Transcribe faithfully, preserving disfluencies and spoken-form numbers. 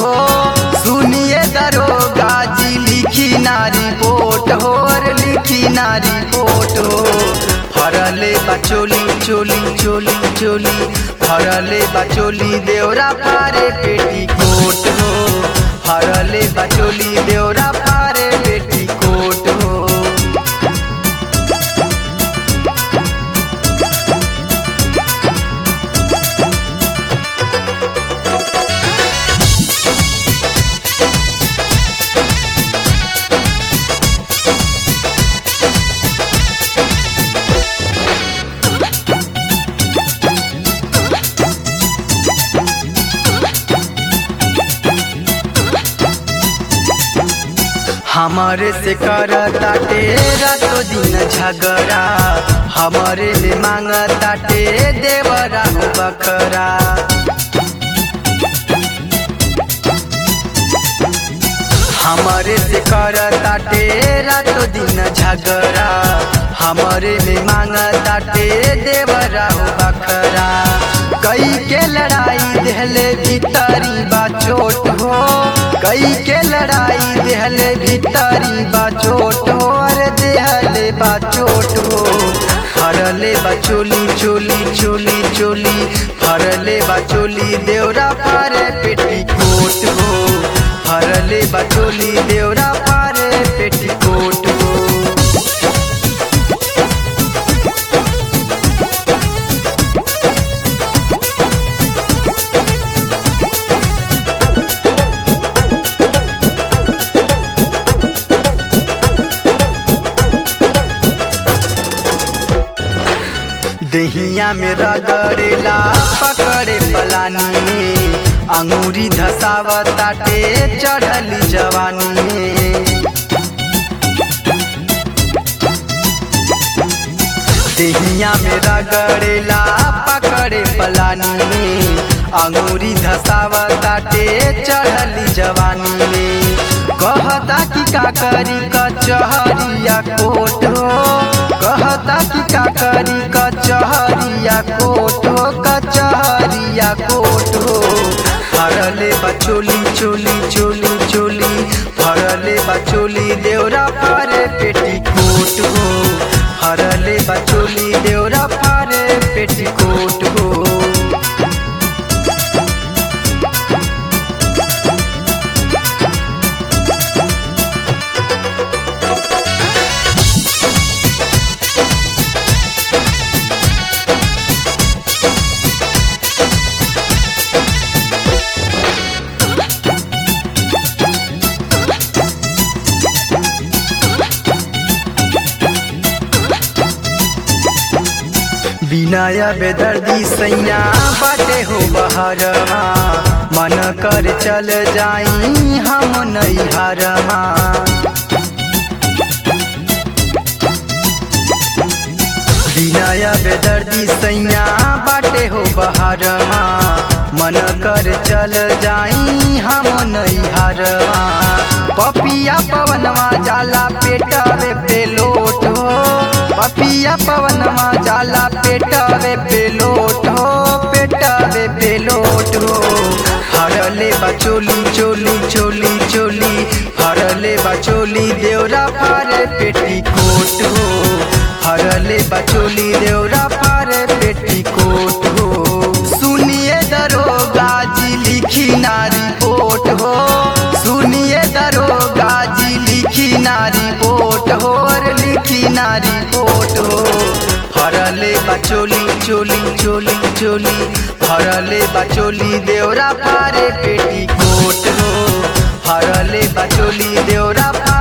हो। सुनिए दरोगा जी लिखी ना रिपोर्ट हो, और लिखी ना रिपोर्ट हो। फरले बचोली चोली चोली चोली, फरले बचोली देवरा फारे पेटी कोट हो। फरले बचोली देवरा फारे पेटी कोट हो। हमारे से करता तेरा तो दिन झगड़ा, हमारे ले मांगता टे देवरा हो बकरा। हमारे से करता तेरा तो दिन झगड़ा, हमारे ले मांगता टे देवरा हो बकरा। कई के लड़ाई देहले भीतरी बा चोट हो, कई के लड़ाई देहले भीतरी बा चोट हो, अरे देहले बा चोट हो। फरले बचोली चोली चोली चोली, फरले बचोली देवरा फारे पेटी कोट हो। फरले बचोली देवरा फारे पेटी कोट हो। दहिया में रगड़ेला पकड़े पलानी में, अंगूरी धसावता टे चढ़ली जवानी में। दहिया में रगड़ेला पकड़े पलानी में, अंगूरी धसावता टे चढ़ली जवानी में। कहता कि का करी कचहरिया कोट हो, कहता कि का करी कचहरिया कोट हो, कचहरिया कोट हो। फरले बचोली चोली चोली चोली, फरले बचोली देवरा फारे पेटी कोट हो। फरले बचोली देवरा फारे पेटी कोट हो। बिनय बेदर्दी सैया बाटे हो बहरमा, मन कर चल जाई हम नैहरमा। बिनय बेदर्दी सैया बाटे हो बहरमा, मन कर चल जाई हम नैहरमा। पपिया पवनवा जाला पेटवे पे लोट हो, पपिया पवनवा जाला पेटवे पे लोट हो, पेटवे पे लोट हो। फरले बचोली चोली चोली चोली, फरले बचोली देवरा फारे पेटी कोट हो। फरले बचोली देवरा फारे पेटी कोट हो। सुनिए दरोगा जी लिखी ना रिपोर्ट हो, सुनिए दरोगा जी लिखी ना रिपोर्ट हो, और लिखी ना रिपोर्ट हो। फरले बचोली चोली चोली चोली, फरले बचोली देवरा फारे पेटी कोट हो। फरले बचोली देवरा